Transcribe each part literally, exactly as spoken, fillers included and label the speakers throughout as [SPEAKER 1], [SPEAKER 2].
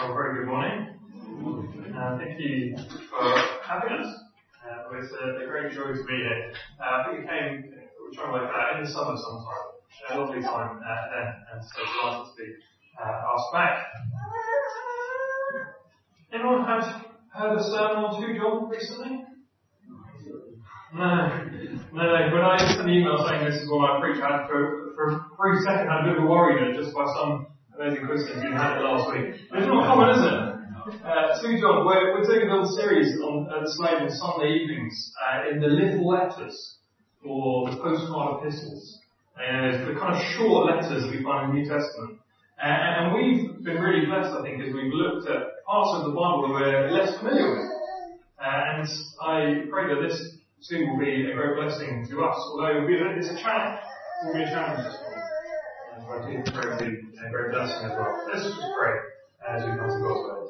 [SPEAKER 1] Well, very good morning. Uh, thank you for having us. Uh, it's a, a great joy to be here. Uh, I think we came, we were trying to work out in the summer sometime. A lovely time uh, then, and so delighted to be uh, asked back. Anyone had heard a sermon or two, John, recently? No, no, no. When I sent the email saying this is what I preach, I had for, for a brief second I had a bit of a worry that just by some amazing Christians who had it last week. It's not common, is it? Uh, so, John, we're, we're doing a little series on uh, the slave on Sunday evenings uh, in the little letters or the postcard epistles. Uh, the kind of short letters that we find in the New Testament. Uh, and we've been really blessed, I think, as we've looked at parts of the Bible that we're less familiar with. Uh, and I pray that this too will be a great blessing to us, although it will be a, it's a challenge. It will be a challenge as well. And I do pray it will be a great blessing as well. Let's just pray as we come to God's word.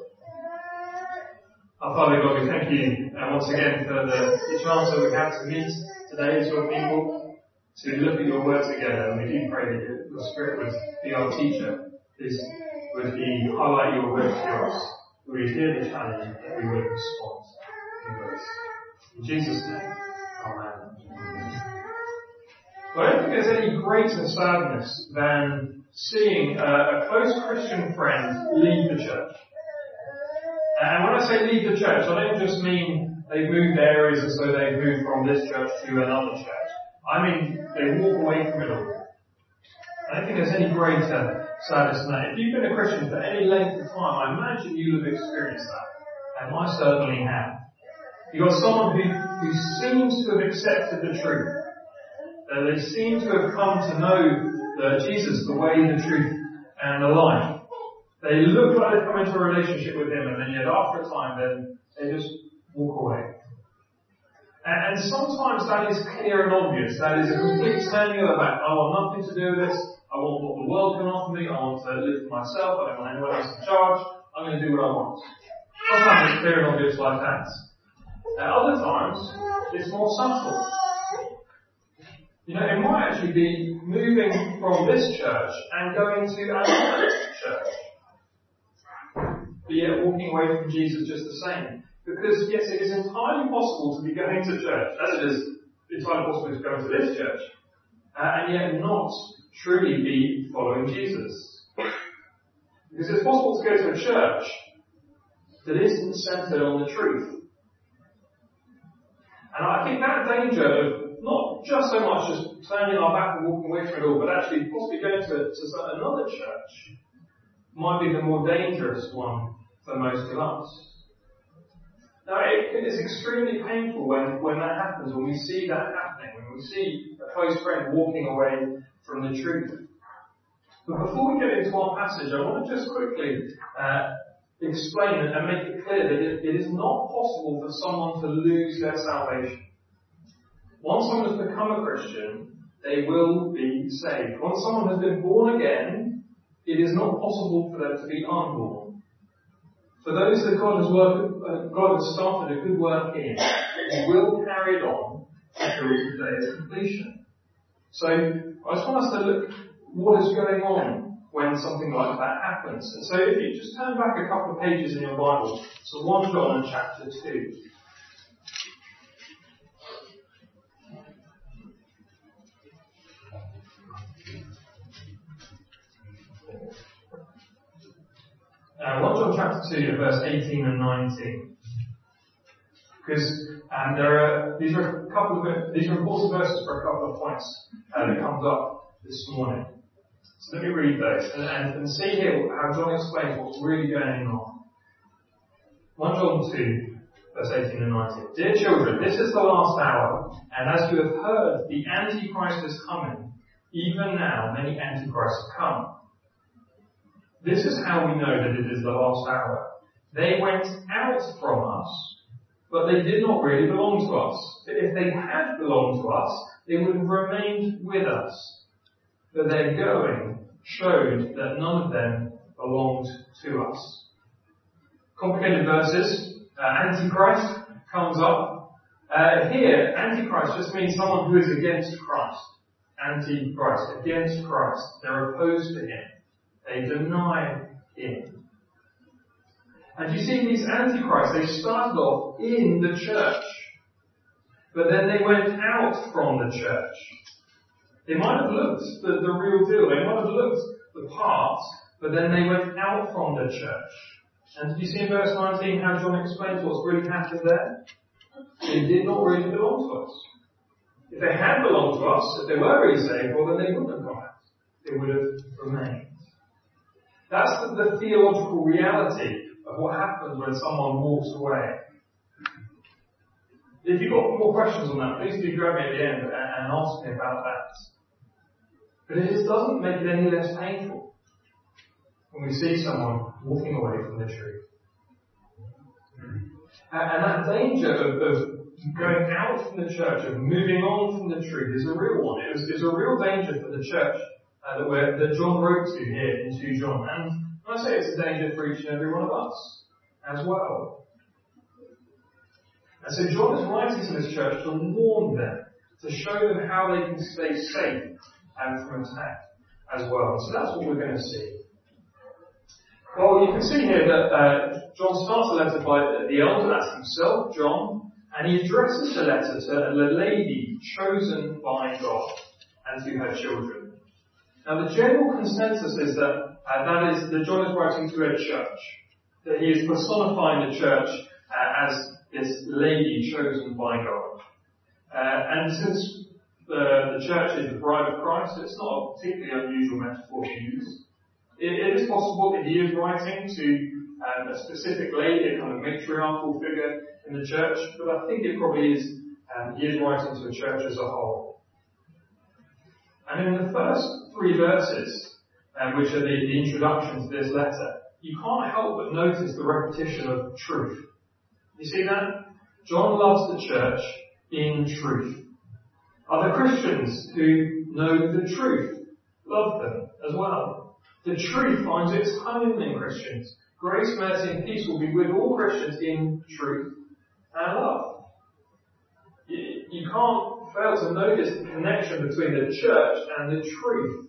[SPEAKER 1] Our Father God, we thank you uh, once again for the, the chance that we have to meet today as your people, to look at your word together, and we do pray that your Spirit would be our teacher. This would be highlight your word to us. We would hear the challenge and that we would respond in grace. In Jesus' name, amen. Well, I don't think there's any greater sadness than seeing uh, a close Christian friend leave the church. And when I say leave the church, I don't just mean they've moved areas and so they've moved from this church to another church. I mean, they walk away from it all. I don't think there's any greater sadness than that. If you've been a Christian for any length of time, I imagine you'll have experienced that. And I certainly have. You've got someone who, who seems to have accepted the truth. Uh, they seem to have come to know the Jesus, the way, the truth, and the life. They look like they've come into a relationship with him, and then yet after a time, then they just walk away. And sometimes that is clear and obvious. That is a complete turning of the back. I want nothing to do with this. I want what the world can offer me. I want to live for myself. I don't want anyone else in charge. I'm going to do what I want. Sometimes it's clear and obvious like that. At other times, it's more subtle. You know, it might actually be moving from this church and going to another church. But yet walking away from Jesus just the same. Because, yes, it is entirely possible to be going to church, as it is entirely possible to go to this church, uh, and yet not truly be following Jesus. Because it's possible to go to a church that isn't centered on the truth. And I think that danger of not just so much just turning our back and walking away from it all, but actually possibly going to, to another church might be the more dangerous one for most of us. Now, it, it is extremely painful when, when that happens, when we see that happening, when we see a close friend walking away from the truth. But before we get into our passage, I want to just quickly uh, explain and make it clear that it, it is not possible for someone to lose their salvation. Once someone has become a Christian, they will be saved. Once someone has been born again, it is not possible for them to be unborn. For those that God has worked, uh, God has started a good work in, He will carry it on until the day of completion. So I just want us to look what is going on when something like that happens. And so if you just turn back a couple of pages in your Bible to First John chapter two. Uh, First John chapter two, verse eighteen and nineteen. Because um, there are these are a couple of these are important verses for a couple of points uh, that comes up this morning. So let me read those and, and, and see here how John explains what's really going on. First John two, verse eighteen and nineteen. Dear children, this is the last hour, and as you have heard, the Antichrist is coming. Even now, many Antichrists have come. This is how we know that it is the last hour. They went out from us, but they did not really belong to us. But if they had belonged to us, they would have remained with us. But their going showed that none of them belonged to us. Complicated verses. Uh, Antichrist comes up. Uh, here, Antichrist just means someone who is against Christ. Antichrist, against Christ. They're opposed to Him. They deny Him. And you see these antichrists, they started off in the church, but then they went out from the church. They might have looked the, the real deal, they might have looked the part, but then they went out from the church. And did you see in verse nineteen how John explains what's really happened there? They did not really belong to us. If they had belonged to us, if they were really saved, well then they wouldn't have gone out. They would have remained. That's the, the theological reality of what happens when someone walks away. If you've got more questions on that, please do grab me at the end and, and ask me about that. But it just doesn't make it any less painful when we see someone walking away from the truth. And, and that danger of, of going out from the church, of moving on from the truth, is a real one. It is, it's a real danger for the church uh, that, we're, that John wrote to here in Second John. And when I say it's a danger for each and every one of us as well. And so John is writing to this church to warn them, to show them how they can stay safe and from attack as well. So that's what we're going to see. Well, you can see here that uh, John starts the letter by the elder, that's himself, John, and he addresses the letter to the lady chosen by God and to her children. Now the general consensus is that uh, that is that John is writing to a church, that he is personifying the church uh, as this lady chosen by God. Uh, and since the, the church is the bride of Christ, it's not a particularly unusual metaphor to use. It, it is possible that he is writing to um, a specific lady, a kind of matriarchal figure in the church, but I think it probably is, um, he is writing to a church as a whole. And in the first three verses, um, which are the, the introduction to this letter, you can't help but notice the repetition of truth. You see that? John loves the church in truth. Other Christians who know the truth love them as well. The truth finds its home in Christians. Grace, mercy and peace will be with all Christians in truth and love. You, you can't fail to notice the connection between the church and the truth.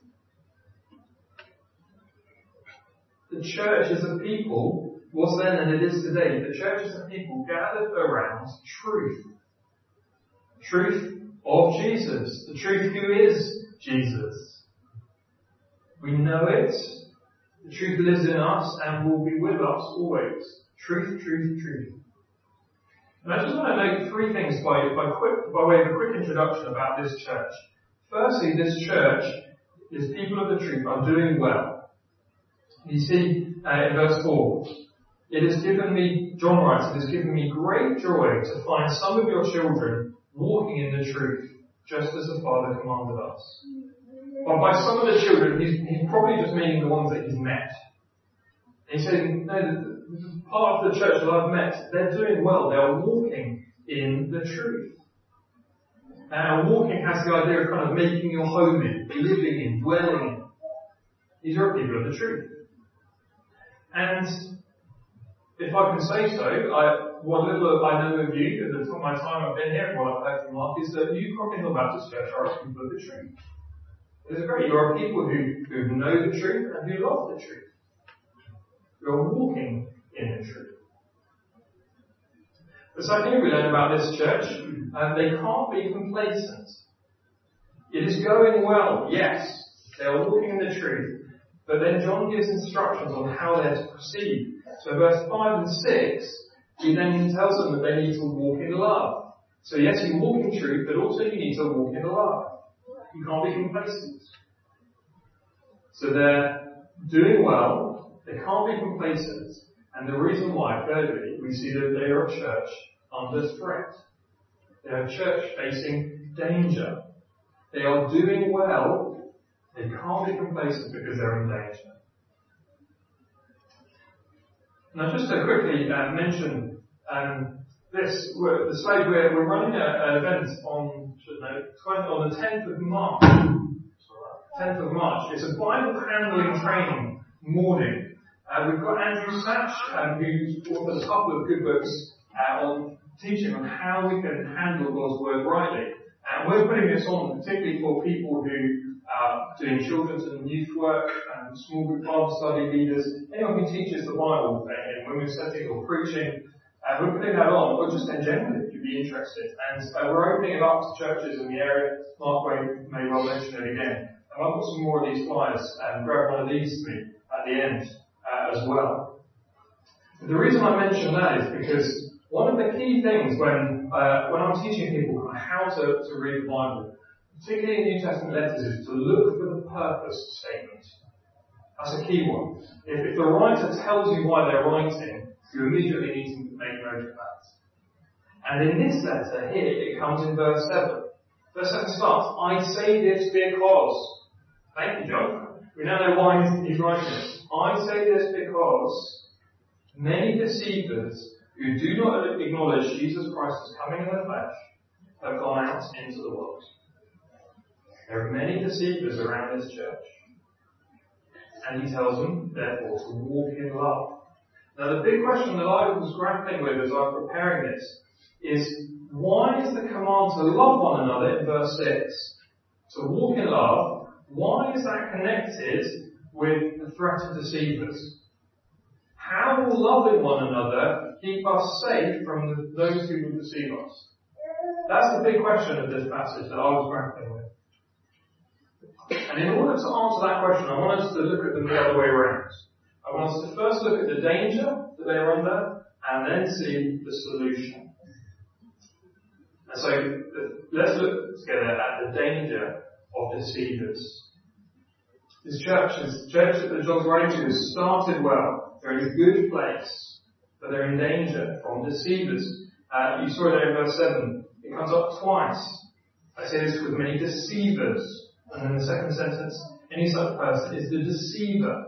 [SPEAKER 1] The church is a people, was then and it is today, the church is a people gathered around truth. Truth of Jesus. The truth who is Jesus. We know it. The truth lives in us and will be with us always. Truth, truth, truth. And I just want to note three things by, by, quick, by way of a quick introduction about this church. Firstly, this church, this people of the truth, are doing well. You see uh, in verse four, it has given me, John writes, it has given me great joy to find some of your children walking in the truth, just as the Father commanded us. But by some of the children, he's, he's probably just meaning the ones that he's met. And he's saying, no, the, the part of the church that I've met, they're doing well. They are walking in the truth. And walking has the idea of kind of making your home in, living in, dwelling in. These are people of the truth. And if I can say so, I, what little I know of you, at the top of my time I've been here, and what I've heard from Mark, is that you, Crockett Hill Baptist Church, are a people of the truth. It is great. You are people who, who know the truth and who love the truth. You are walking in the truth. The second thing we learn about this church, uh, they can't be complacent. It is going well, yes. They are walking in the truth. But then John gives instructions on how they're to proceed. So verse five and six, he then tells them that they need to walk in love. So yes, you walk in truth, but also you need to walk in love. You can't be complacent. So they're doing well, they can't be complacent, and the reason why, thirdly, we see that they are a church under threat. They are a church facing danger. They are doing well, they can't be complacent because they're in danger. Now just to quickly uh, mention um, this, we're, the slide we're, we're running an event on, should know, on the tenth of March. tenth of March. It's a Bible handling training morning. Uh, we've got Andrew Satch, um, who's authored a couple of good books uh, on teaching on how we can handle God's Word rightly. And we're putting this on particularly for people who are doing children's and youth work, and small group Bible study leaders, anyone who teaches the Bible in in women's settings or preaching, uh, we're putting that on, or just in general if you'd be interested. And uh, we're opening it up to churches in the area. Mark may well mention it again. And I've got some more of these flyers, and grab one of these to me at the end uh, as well. But the reason I mention that is because one of the key things when uh, when I'm teaching people kind of how to, to read the Bible, particularly in New Testament letters, is to look for the purpose statement. That's a key one. If, if the writer tells you why they're writing, you immediately need to make note of that. And in this letter here, it comes in verse seven. Verse seven starts, I say this because. Thank you, John. We now know why he's writing this. I say this because many deceivers who do not acknowledge Jesus Christ as coming in the flesh have gone out into the world. There are many deceivers around this church. And he tells them, therefore, to walk in love. Now the big question that I was grappling with as I was preparing this is, why is the command to love one another in verse six? To walk in love, why is that connected with the threat of deceivers? How will loving one another keep us safe from the, those who will deceive us? That's the big question of this passage that I was grappling with. And in order to answer that question, I want us to look at them the other way around. I want us to first look at the danger that they're under, and then see the solution. And so, let's look together at the danger of deceivers. This church, this church that John's writing to, has started well. They're in a good place, but they're in danger from deceivers. Uh, you saw it there in verse seven. It comes up twice. I say this with many deceivers. And then the second sentence, any such person is the deceiver.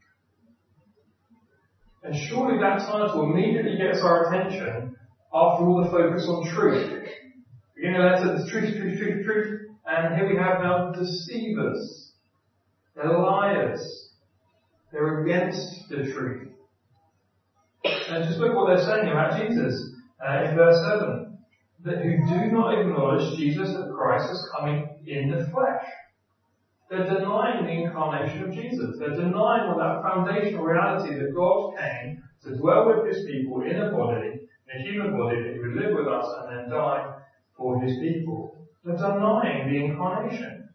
[SPEAKER 1] And surely that title immediately gets our attention after all the focus on truth. Beginning of the letter, the truth, truth, truth, truth. And here we have now deceivers. They're liars. They're against the truth. And just look what they're saying about Jesus uh, in verse seven. That who do not acknowledge Jesus as Christ as coming in the flesh. They're denying the incarnation of Jesus. They're denying all that foundational reality that God came to dwell with his people in a body, in a human body, that he would live with us and then die for his people. They're denying the incarnation.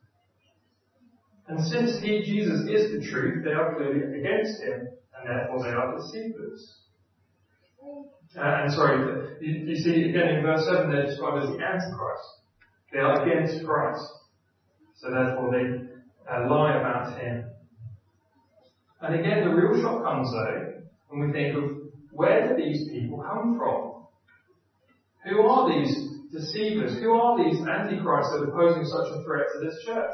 [SPEAKER 1] And since he, Jesus, is the truth, they are clearly against him, and therefore they are deceivers. Uh, and sorry, you, you see again in verse seven, they're described as the Antichrist. They are against Christ. So therefore they uh, lie about him. And again, the real shock comes though, when we think of where do these people come from? Who are these deceivers? Who are these antichrists that are posing such a threat to this church?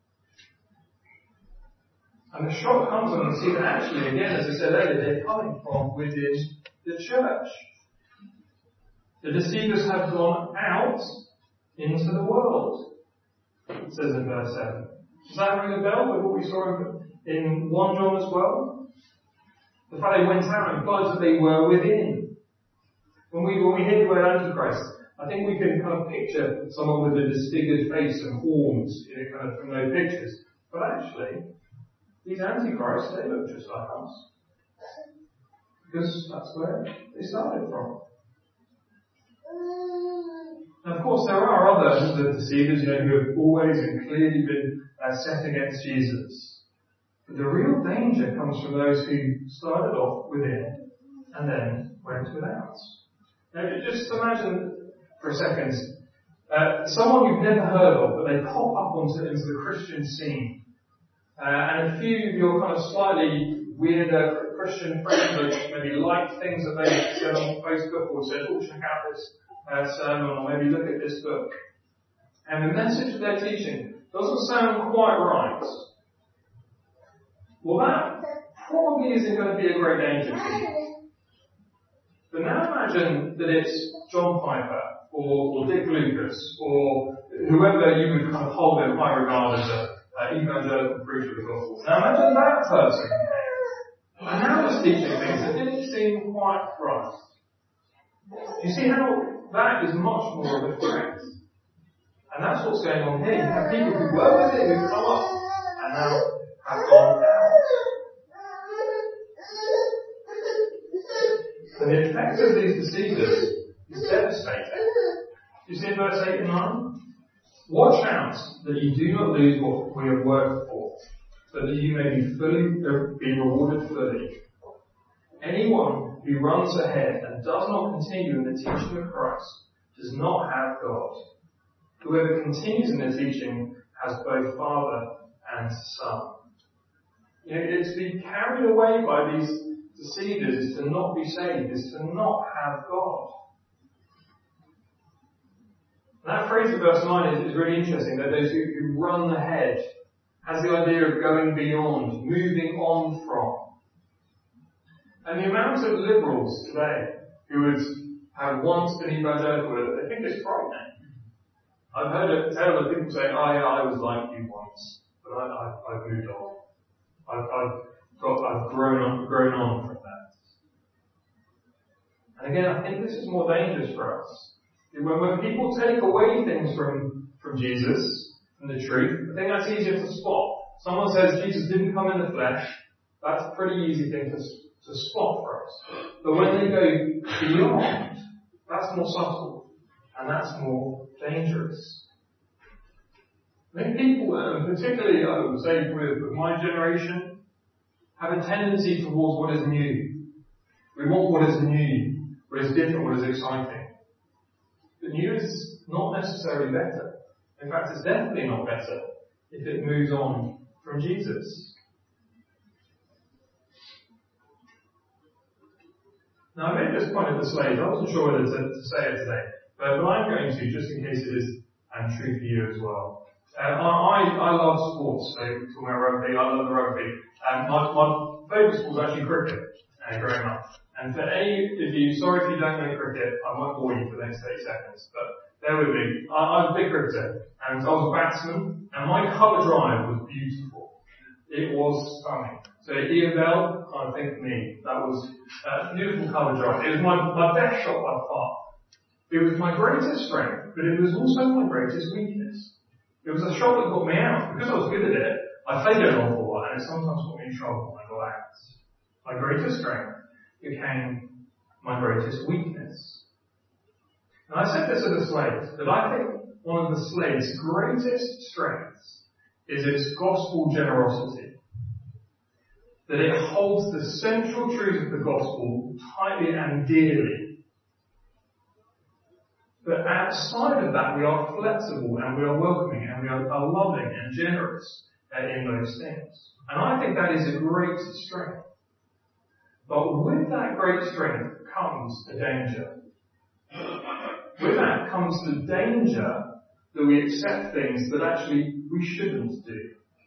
[SPEAKER 1] And the shock comes when we see that actually, again, as I said earlier, they're coming from within the church. The deceivers have gone out into the world. It says in verse seven. Does that ring a bell with what we saw in First John as well? The fact they went out implies that they were within. When we, when we hear the word Antichrist, I think we can kind of picture someone with a disfigured face and horns, you know, kind of from those pictures. But actually, these Antichrists, they look just like us. Because that's where they started from. And of course, there are others, the deceivers, you know, who have always and clearly been uh, set against Jesus. But the real danger comes from those who started off within and then went without. Now, just imagine for a second, uh, someone you've never heard of, but they pop up onto into the Christian scene. Uh, and a few of your kind of slightly weirder Christian friends that maybe liked things that they said on Facebook or said, oh, check out this Uh, sermon, or maybe look at this book. And the message that they're teaching doesn't sound quite right. Well, that probably isn't going to be a great danger for you. But now imagine that it's John Piper, or, or Dick Lucas, or whoever you would kind of hold in high regard as a uh, evangelical preacher of the gospel. Now imagine that person. And now was teaching things that didn't seem quite right. You see how that is much more of a threat. And that's what's going on here. You have people who were with it, who've come up, and now have gone out. And the effect of these deceivers is devastating. You see in verse eight and nine? Watch out that you do not lose what we have worked for, so that you may be fully be rewarded fully. Anyone who runs ahead and does not continue in the teaching of Christ does not have God. Whoever continues in the teaching has both Father and Son. You know, it's to be carried away by these deceivers is to not be saved, is to not have God. That phrase in verse nine is, is really interesting, that those who, who run ahead has the idea of going beyond, moving on from. And the amount of liberals today who would have once been evangelical, they think it's frightening. I've heard a tale of people saying, oh yeah, I was like you once, but I, I, I've moved on. I've, I've got, I've grown on, grown on from that. And again, I think this is more dangerous for us. When, when people take away things from, from Jesus, from the truth, I think that's easier to spot. Someone says Jesus didn't come in the flesh, that's a pretty easy thing to, to spot for us. But when they go beyond, that's more subtle, and that's more dangerous. I think people, uh, particularly I would say with, with my generation, have a tendency towards what is new. We want what is new, what is different, what is exciting. But new is not necessarily better. In fact, it's definitely not better if it moves on from Jesus. Now, I made this point at the slide. I wasn't sure whether to, to say it today, but, but I'm going to, just in case it is um, true for you as well. Um, I, I love sports, so talking about rugby, I love the rugby. Um, my, my favourite sport is actually cricket, uh, growing up. And for any of you, sorry if you don't know cricket, I won't bore you for the next thirty seconds, but bear with me. I, I'm a big cricketer, and I was a batsman, and my cover drive was beautiful. It was stunning. So Ian Bell, I think me, that was a beautiful cover drive. It was my, my best shot by far. It was my greatest strength, but it was also my greatest weakness. It was a shot that got me out. Because I was good at it, I played it an awful lot, and it sometimes got me in trouble when I got out. My greatest strength became my greatest weakness. And I said this to the slaves, that I think one of the slaves' greatest strengths is its gospel generosity. That it holds the central truth of the gospel tightly and dearly. But outside of that, we are flexible and we are welcoming and we are, are loving and generous uh, in those things. And I think that is a great strength. But with that great strength comes a danger. With that comes the danger that we accept things that actually we shouldn't do.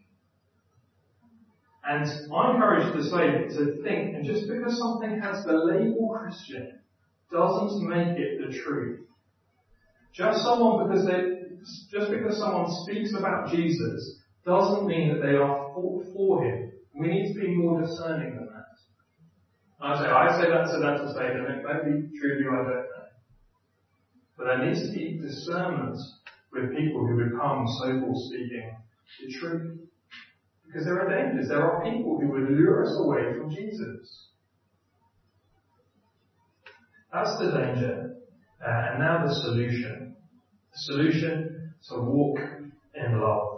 [SPEAKER 1] And I encourage the slave to think, and just because something has the label Christian doesn't make it the truth. Just someone because they, just because someone speaks about Jesus doesn't mean that they are for, for him. We need to be more discerning than that. I say, I say that to that to say that it may be true of you, I don't know. But there needs to be discernment with people who become so-called speaking the truth. Because there are dangers. There are people who would lure us away from Jesus. That's the danger. Uh, and now the solution. The solution to walk in love.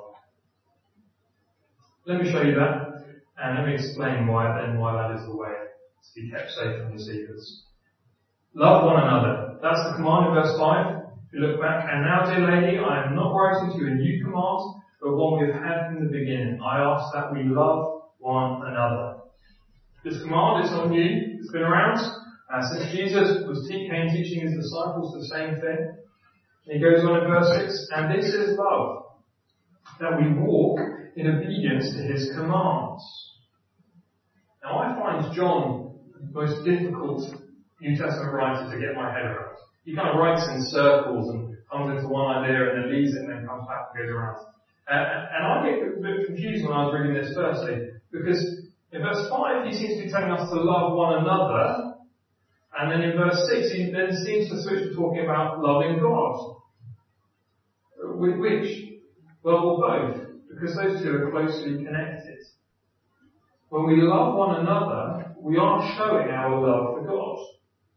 [SPEAKER 1] Let me show you that, and let me explain why then why that is the way to be kept safe from deceivers. Love one another. That's the command in verse five. If you look back, and now, dear lady, I am not writing to you a new command, but one we have had from the beginning. I ask that we love one another. This command is not new. It's been around uh, since Jesus was te- came teaching his disciples the same thing. And he goes on in verse six, and this is love, that we walk in obedience to his commands. Now I find John the most difficult New Testament writer to get my head around. He kind of writes in circles and comes into one idea and then leaves it and then comes back and goes around. Uh, and I get a bit confused when I was reading this firstly, because in verse five he seems to be telling us to love one another, and then in verse six he then seems to switch to talking about loving God. With which? Well, both, because those two are closely connected. When we love one another, we are showing our love for God.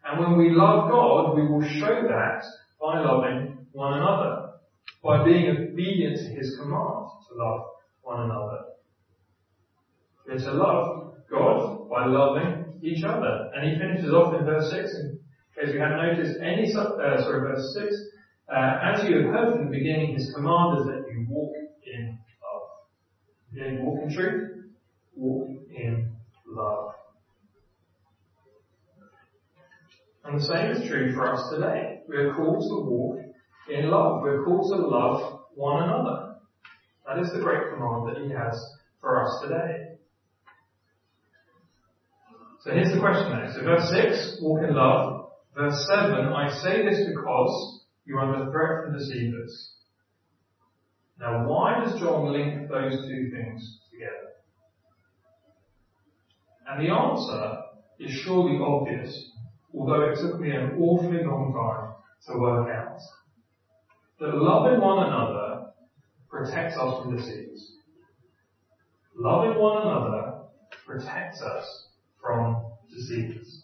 [SPEAKER 1] And when we love God, we will show that by loving one another, by being obedient to His command to love one another. We're to love God by loving each other. And he finishes off in verse six, in case you hadn't noticed, any, uh, sorry, verse six, uh, as you have heard from the beginning, His command is that you walk in love. You walk in truth, walk in love. And the same is true for us today. We are called to walk in love. We are called to love one another. That is the great command that He has for us today. So here's the question now. So verse six, walk in love. Verse seven, I say this because you are under threat from deceivers. Now why does John link those two things together? And the answer is surely obvious, although it took me an awfully long time to work out. That loving one another protects us from deceivers. Loving one another protects us from deceivers.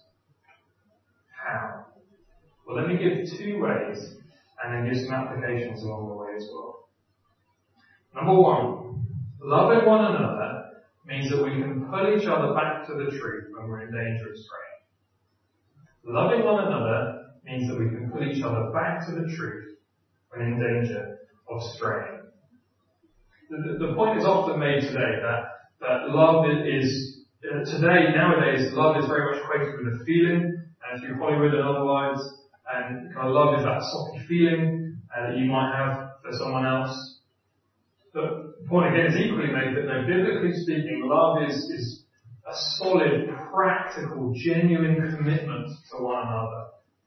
[SPEAKER 1] How? Well, let me give two ways and then give some applications along the way as well. Number one, loving one another means that we can pull each other back to the truth when we're in danger of straying. Loving one another means that we can pull each other back to the truth when in danger of straying. The, the, the point is often made today that, that love is, uh, today, nowadays, love is very much equated with a feeling, and through Hollywood and otherwise, and kind of love is that soft feeling uh, that you might have for someone else. But the point again is equally made that, no, biblically speaking, love is, is a solid, practical, genuine commitment to one another.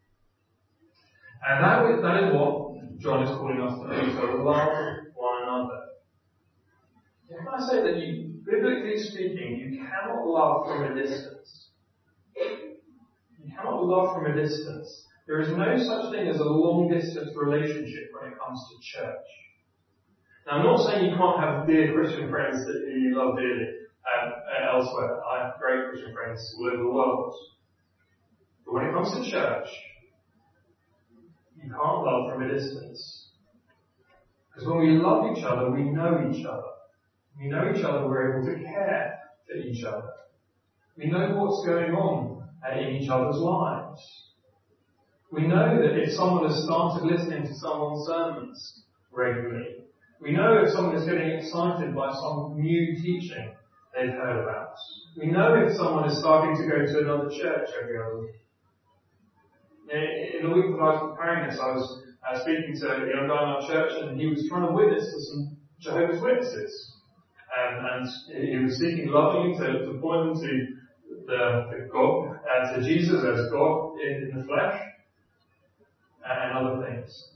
[SPEAKER 1] And that is, that is what John is calling us to do, to love one another. When I say that you, biblically speaking, you cannot love from a distance. You cannot love from a distance. There is no such thing as a long-distance relationship when it comes to church. Now, I'm not saying you can't have dear Christian friends that you love dearly um, elsewhere. I have great Christian friends all over the world. But when it comes to church, you can't love from a distance. Because when we love each other, we know each other. We know each other, we're able to care for each other. We know what's going on in each other's lives. We know that if someone has started listening to someone's sermons regularly, we know if someone is getting excited by some new teaching they've heard about. We know if someone is starting to go to another church every other week. In the week that I was preparing this, I was uh, speaking to a young guy in our church, and he was trying to witness to some Jehovah's Witnesses. Um, and he was seeking lovingly to, to point them to the, the God, uh, to Jesus as God in, in the flesh, and other things.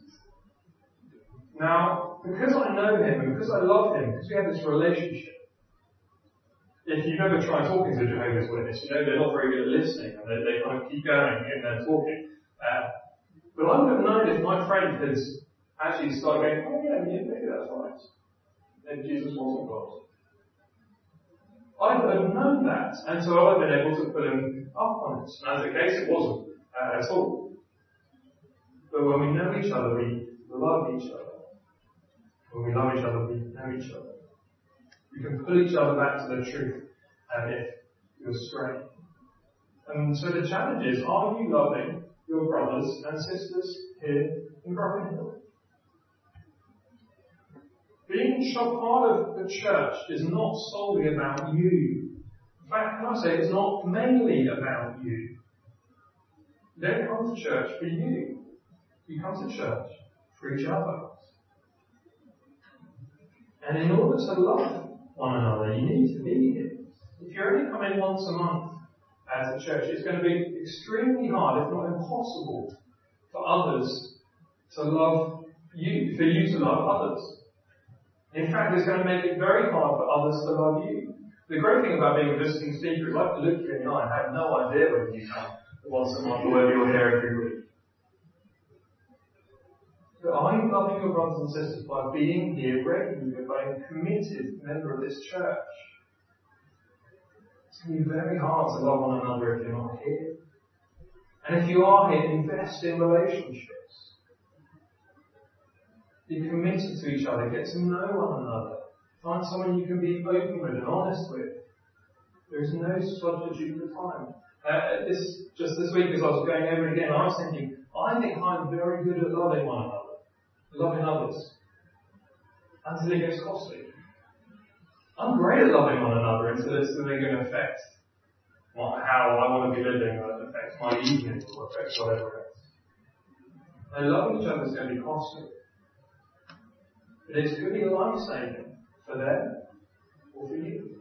[SPEAKER 1] Now, because I know him and because I love him, because we have this relationship, if you've ever tried talking to a Jehovah's Witness, you know they're not very good at listening, and they, they kind of keep going and they're talking. Uh, but I would have known if my friend had actually started going, oh yeah, maybe that's right. Maybe Jesus wasn't God. I would have known that, and so I would have been able to put him up on it. And as the case, it wasn't uh, at all. But when we know each other, we love each other. When we love each other, we know each other. We can pull each other back to the truth um, if you're straying. And so the challenge is, are you loving your brothers and sisters here in Broken Hill? Being part of the church is not solely about you. In fact, can I say it's not mainly about you. You don't come to church for you. You come to church for each other. And in order to love one another, you need to be here. If you're only coming once a month as a church, it's going to be extremely hard, if not impossible, for others to love you, for you to love others. In fact, it's going to make it very hard for others to love you. The great thing about being a visiting speaker is I can look you in the eye and have no idea whether you come once a month or whether you're here every week. But are you loving your brothers and sisters by being here regularly, by being a committed member of this church? It's going to be very hard to love one another if you're not here. And if if you are here, invest in relationships. Be committed to each other. Get to know one another. Find someone you can be open with and honest with. There is no substitute for time. Uh, this, just this week as I was going over it again, I was thinking, I think I'm very good at loving one another. Loving others. Until it gets costly. I'm great at loving one another until it's going to affect what, how I want to be living, or it affects my evening, or affects whatever else. And loving each other is going to be costly. But it's going to be life-saving for them or for you.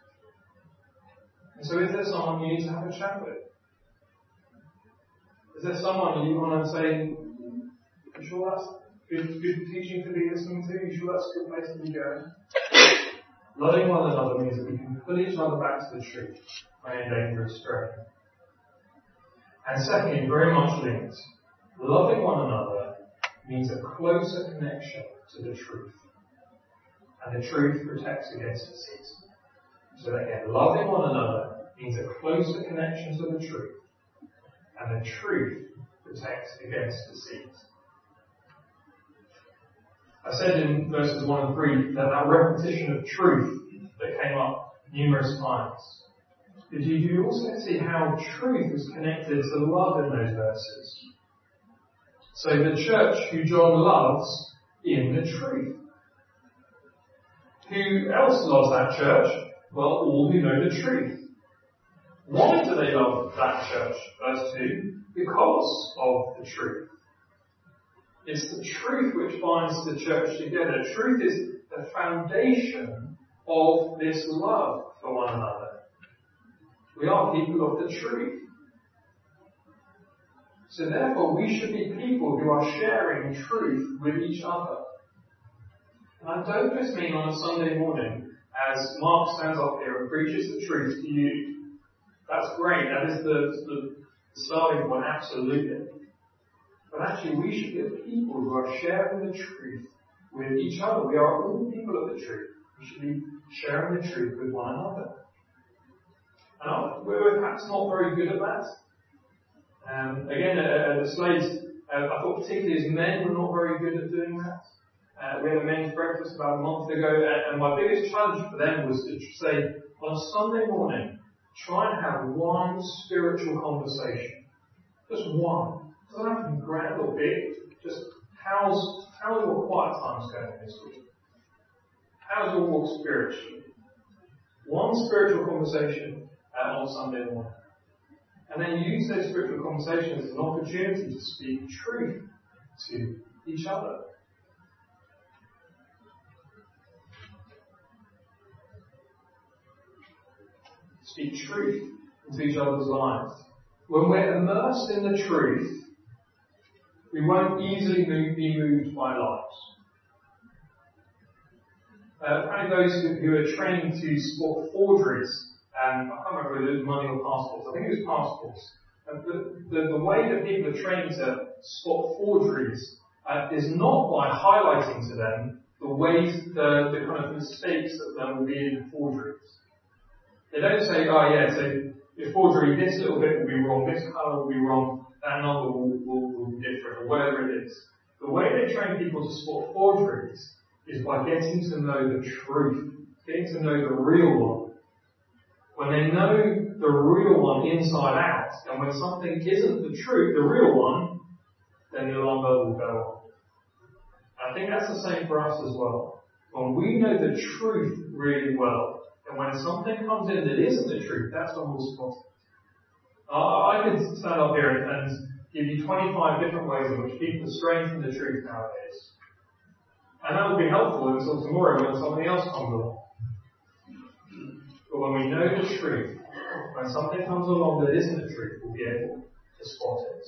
[SPEAKER 1] And so is there someone you need to have a chat with? Is there someone you want to say, you sure that's good, good teaching to be listening to? You sure that's a good place to be going? Loving one another means that we can pull each other back to the truth when in danger of straying. And secondly, very much linked, loving one another means a closer connection to the truth. And the truth protects against deceit. So again, loving one another means a closer connection to the truth. And the truth protects against deceit. I said in verses one and three that that repetition of truth that came up numerous times. Did you, you also see how truth was connected to love in those verses? So the church who John loves in the truth. Who else loves that church? Well, all who know the truth. Why do they love that church? Verse two. Because of the truth. It's the truth which binds the church together. Truth is the foundation of this love for one another. We are people of the truth. So therefore we should be people who are sharing truth with each other. And I don't just mean on a Sunday morning as Mark stands up here and preaches the truth to you. That's great. That is the, the starting point, absolutely. But actually we should be a people who are sharing the truth with each other. We are all people of the truth. We should be sharing the truth with one another. And we're perhaps not very good at that. Um, again, at the Slates, uh, I thought particularly as men we're not very good at doing that. Uh, we had a men's breakfast about a month ago, and, and my biggest challenge for them was to say, on a Sunday morning, try and have one spiritual conversation. Just one. It doesn't have to be grand or big. Just how's, how's your quiet times going this week? How's your walk spiritually? One spiritual conversation uh, on Sunday morning. And then use those spiritual conversations as an opportunity to speak truth to each other. Speak truth into each other's lives. When we're immersed in the truth, we won't easily move, be moved by lies. Uh, apparently those who, who are trained to spot forgeries, um, I can't remember whether it was money or passports, I think it was passports. And the, the, the way that people are trained to spot forgeries uh, is not by highlighting to them the ways, the, the kind of mistakes that there will be in forgeries. They don't say, oh yeah, so your forgery, this little bit will be wrong, this colour will be wrong, that number will, will, will be different, or whatever it is. The way they train people to spot forgeries is by getting to know the truth, getting to know the real one. When they know the real one inside out, and when something isn't the truth, the real one, then the alarm bell will go off. I think that's the same for us as well. When we know the truth really well, and when something comes in that isn't the truth, that's when we'll spot it. Uh, I could stand up here and, and give you twenty-five different ways in which people are straying from the truth nowadays. And that will be helpful until tomorrow when something else comes along. But when we know the truth, when something comes along that isn't the truth, we'll be able to spot it.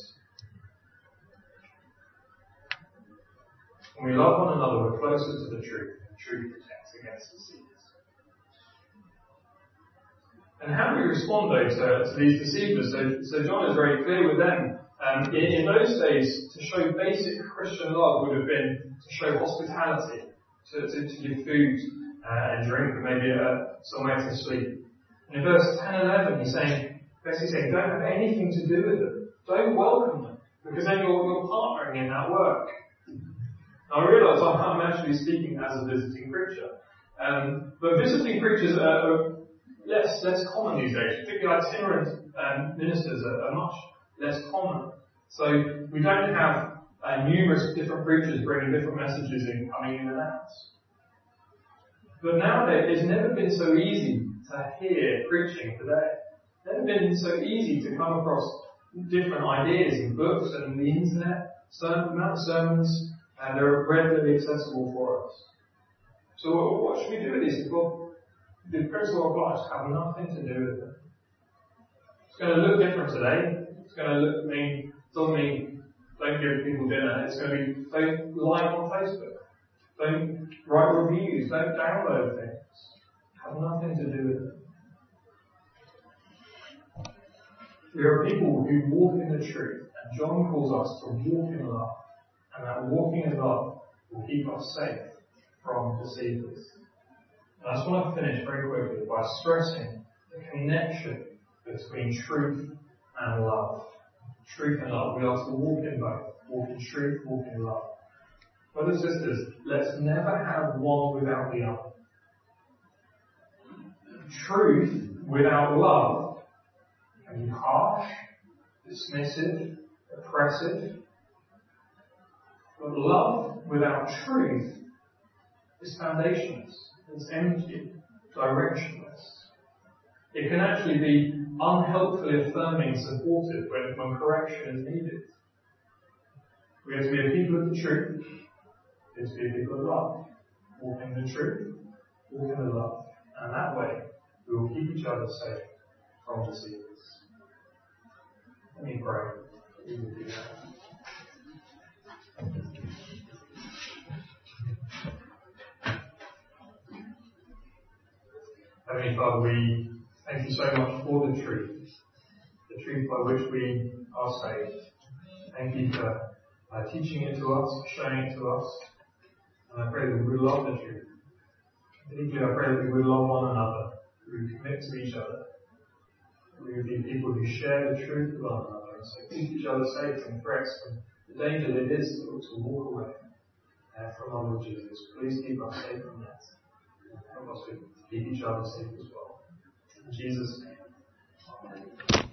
[SPEAKER 1] When we love one another, we're closer to the truth. And truth protects against deceit. And how do we respond, though, to, to these deceivers? So, so John is very clear with them. Um, in, in those days, to show basic Christian love would have been to show hospitality, to, to, to give food uh, and drink, and maybe uh, somewhere to sleep. And in verse ten and eleven, he's saying, basically saying, don't have anything to do with them. Don't welcome them, because then you're, you're partnering in that work. Now, I realise I'm, I'm actually speaking as a visiting preacher. Um, but visiting preachers are, are less, less common these days, particularly itinerant um, ministers are, are much less common. So we don't have uh, numerous different preachers bringing different messages in, coming in and out. But nowadays, it's never been so easy to hear preaching today. It's never been so easy to come across different ideas in books and the internet. Sermon, amount of sermons, and they're readily accessible for us. So what, what should we do with these? Well, the principle of life have nothing to do with them. It's going to look different today. It's going to look mean doesn't mean don't give people dinner. It's going to be don't like on Facebook. Don't write reviews. Don't download things. Have nothing to do with it. We are people who walk in the truth, and John calls us to walk in love, and that walking in love will keep us safe from deceivers. And I just want to finish very quickly by stressing the connection between truth and love. Truth and love. We are to walk in both. Walk in truth, walk in love. Brothers and sisters, let's never have one without the other. Truth without love can be harsh, dismissive, oppressive. But love without truth is foundationless. It's empty, directionless. It can actually be unhelpfully affirming, supportive when, when correction is needed. We have to be a people of the truth. We have to be a people of love. Walk in the truth, walk in the love. And that way, we will keep each other safe from deceivers. Let me pray. We will do that. Heavenly Father, we thank you so much for the truth, the truth by which we are saved. Thank you for uh, teaching it to us, showing it to us. And I pray that we would love the truth. Particularly, I pray that we would love one another, we would commit to each other. We would be people who share the truth with one another, and so keep each other safe from threats, from the danger that it is to, to walk away uh, from our Lord Jesus. Please keep us safe from that. Help us to keep each other safe as well. In Jesus' name, amen.